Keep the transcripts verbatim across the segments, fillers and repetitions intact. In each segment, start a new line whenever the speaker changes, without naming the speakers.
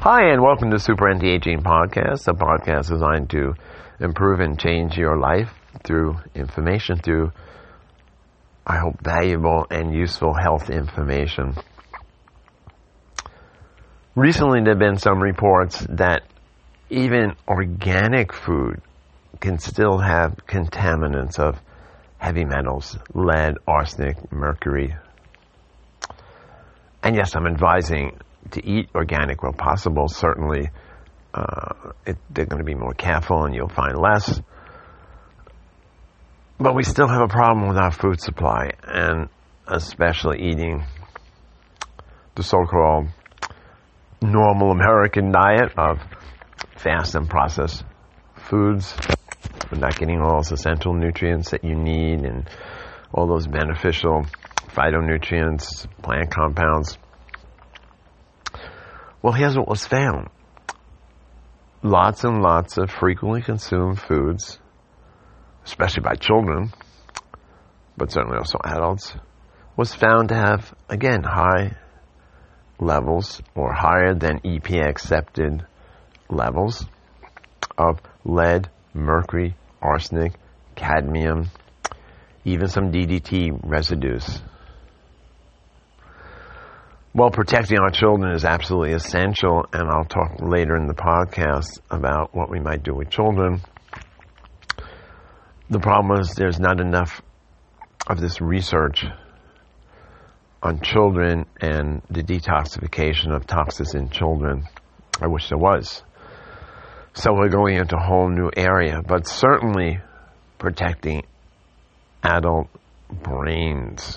Hi, and welcome to Super Anti-Aging Podcast, a podcast designed to improve and change your life through information, through, I hope, valuable and useful health information. Recently, there have been some reports that even organic food can still have contaminants of heavy metals, lead, arsenic, mercury. And yes, I'm advising to eat organic where possible. Certainly, uh, it, they're going to be more careful and you'll find less. But we still have a problem with our food supply, and especially eating the so-called normal American diet of fast and processed foods. We're not getting all those essential nutrients that you need and all those beneficial phytonutrients, plant compounds. Well, here's what was found. Lots and lots of frequently consumed foods, especially by children, but certainly also adults, was found to have, again, high levels or higher than E P A accepted levels of lead, mercury, arsenic, cadmium, even some D D T residues. Well, protecting our children is absolutely essential, and I'll talk later in the podcast about what we might do with children. The problem is there's not enough of this research on children and the detoxification of toxins in children. I wish there was. So we're going into a whole new area, but certainly protecting adult brains.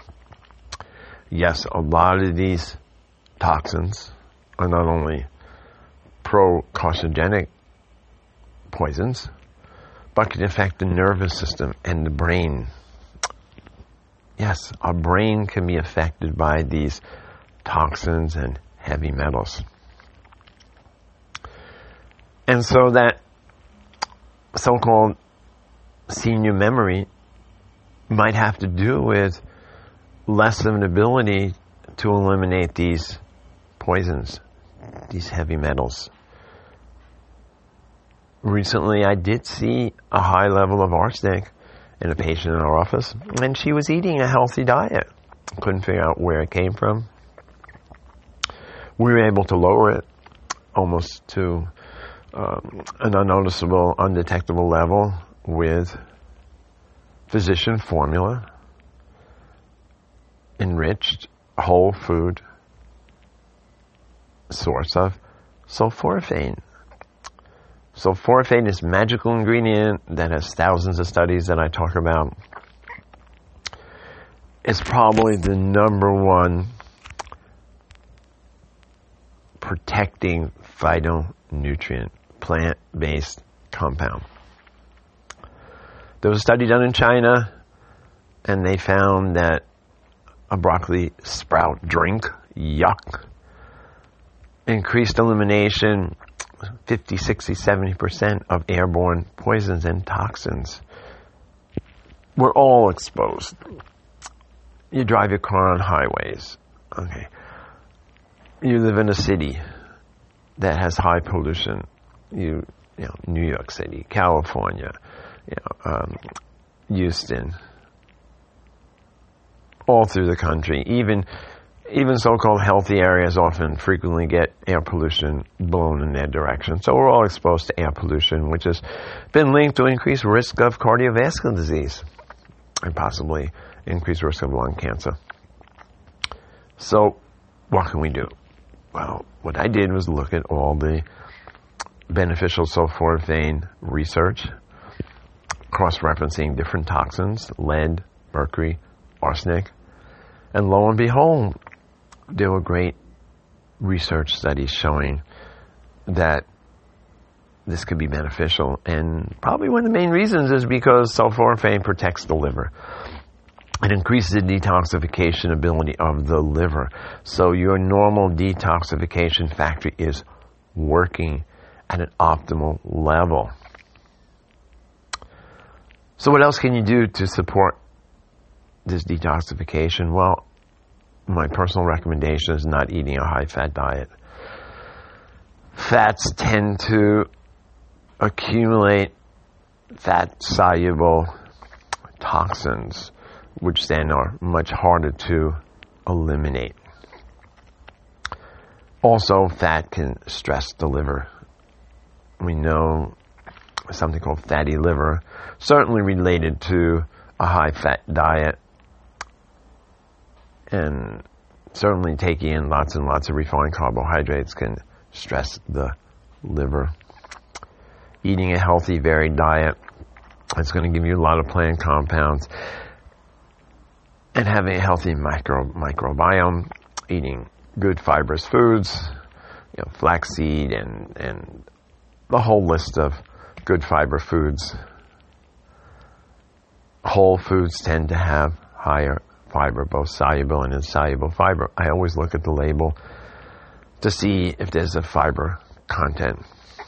Yes, a lot of these toxins are not only pro-carcinogenic poisons, but can affect the nervous system and the brain. Yes, our brain can be affected by these toxins and heavy metals. And so that so-called senior memory might have to do with less of an ability to eliminate these poisons, these heavy metals. Recently, I did see a high level of arsenic in a patient in our office, and she was eating a healthy diet. Couldn't figure out where it came from. We were able to lower it almost to um, an unnoticeable, undetectable level with physician formula, enriched whole food source of sulforaphane. Sulforaphane is a magical ingredient that has thousands of studies that I talk about. It's probably the number one protecting phytonutrient, plant-based compound. There was a study done in China, and they found that a broccoli sprout drink, yuck, increased elimination fifty, sixty, seventy percent of airborne poisons and toxins. We're all exposed. You drive your car on highways. Okay. You live in a city that has high pollution. You, you know, New York City, California, you know, um, Houston, all through the country. Even even so-called healthy areas often frequently get air pollution blown in their direction. So we're all exposed to air pollution, which has been linked to increased risk of cardiovascular disease and possibly increased risk of lung cancer. So what can we do? Well, what I did was look at all the beneficial sulforaphane research, cross-referencing different toxins, lead, mercury, arsenic, and lo and behold, there were great research studies showing that this could be beneficial. And probably one of the main reasons is because sulforaphane protects the liver. It increases the detoxification ability of the liver. So your normal detoxification factory is working at an optimal level. So what else can you do to support this detoxification? Well, my personal recommendation is not eating a high-fat diet. fats tend to accumulate fat-soluble toxins, which then are much harder to eliminate. Also, fat can stress the liver. We know something called fatty liver, certainly related to a high-fat diet, and certainly taking in lots and lots of refined carbohydrates can stress the liver. Eating a healthy, varied diet is going to give you a lot of plant compounds, and having a healthy micro microbiome, eating good fibrous foods, you know, flaxseed and and the whole list of good fiber foods. Whole foods tend to have higher fiber, both soluble and insoluble fiber. I always look at the label to see if there's a fiber content.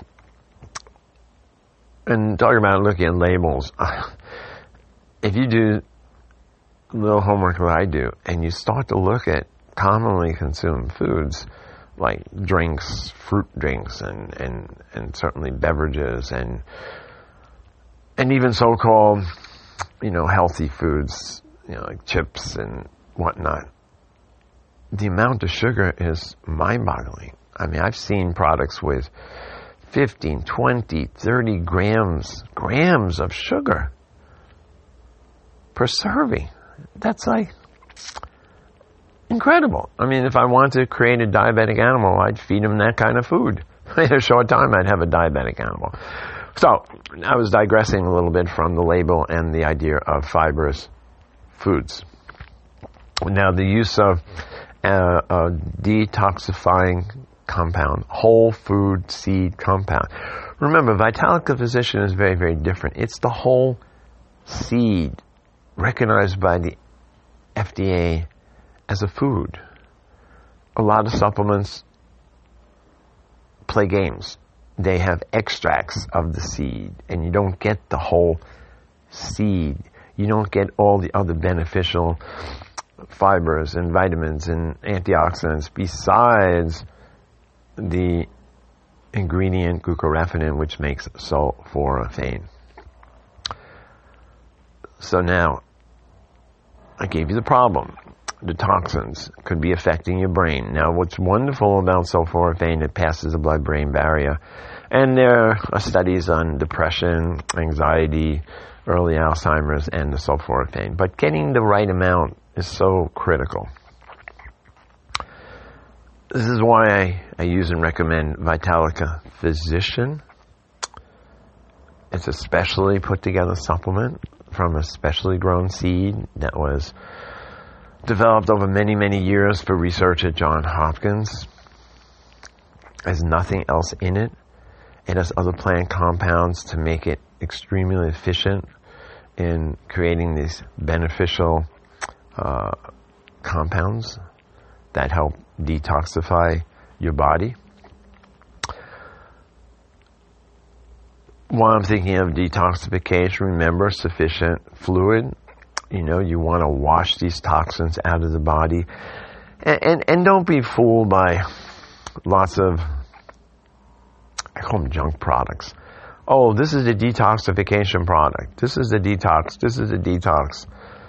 And talking about looking at labels, if you do a little homework that I do, and you start to look at commonly consumed foods, like drinks, fruit drinks, and, and, and certainly beverages, and and even so-called, you know, healthy foods, you know, like chips and whatnot, the amount of sugar is mind-boggling. I mean, I've seen products with fifteen, twenty, thirty grams, grams of sugar per serving. That's like incredible. I mean, if I wanted to create a diabetic animal, I'd feed him that kind of food. In a short time, I'd have a diabetic animal. So, I was digressing a little bit from the label and the idea of fibrous foods. Now, the use of uh, a detoxifying compound, whole food seed compound. Remember, Vitalica Physician is very, very different. It's the whole seed recognized by the F D A as a food. A lot of supplements play games. They have extracts of the seed, and you don't get the whole seed. You don't get all the other beneficial fibers and vitamins and antioxidants besides the ingredient glucoraphanin, which makes sulforaphane. So now, I gave you the problem. The toxins could be affecting your brain. Now, what's wonderful about sulforaphane, it passes the blood-brain barrier. And there are studies on depression, anxiety, early Alzheimer's, and the sulforaphane. But getting the right amount is so critical. This is why I, I use and recommend Vitalica Physician. It's a specially put together supplement from a specially grown seed that was developed over many, many years for research at Johns Hopkins. There's nothing else in it. It has other plant compounds to make it extremely efficient in creating these beneficial uh, compounds that help detoxify your body. While I'm thinking of detoxification, remember sufficient fluid. You know, you want to wash these toxins out of the body. And, and, and don't be fooled by lots of, I call them junk products. Oh, this is a detoxification product. This is a detox. This is a detox.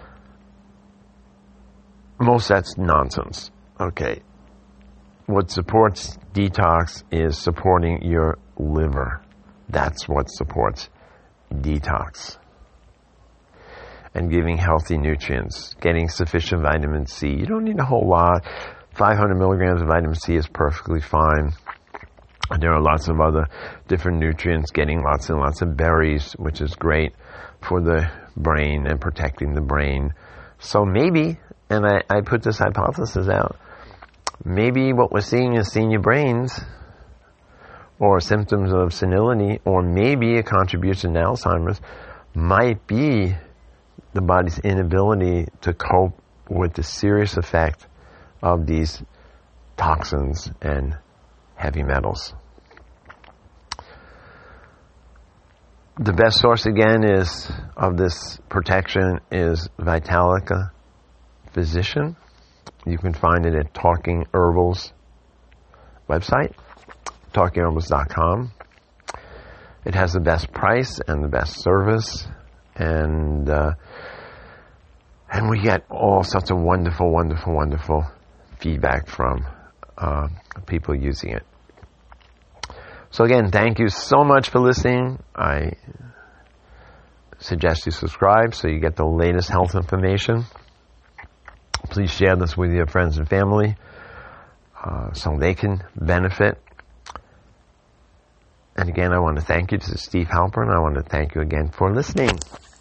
Most that's nonsense. Okay. What supports detox is supporting your liver. That's what supports detox. And giving healthy nutrients, getting sufficient vitamin C. You don't need a whole lot. five hundred milligrams of vitamin C is perfectly fine. There are lots of other different nutrients, getting lots and lots of berries, which is great for the brain and protecting the brain. So maybe, and I, I put this hypothesis out, maybe what we're seeing is senior brains or symptoms of senility, or maybe a contribution to Alzheimer's, might be the body's inability to cope with the serious effect of these toxins and heavy metals. The best source again is of this protection is Vitalica Physician. You can find it at Talking Herbal's website, talking herbals dot com. It has the best price and the best service, and uh, and we get all sorts of wonderful, wonderful, wonderful feedback from uh, people using it. So again, thank you so much for listening. I suggest you subscribe so you get the latest health information. Please share this with your friends and family uh, so they can benefit. And again, I want to thank you. This is Steve Halpern. I want to thank you again for listening.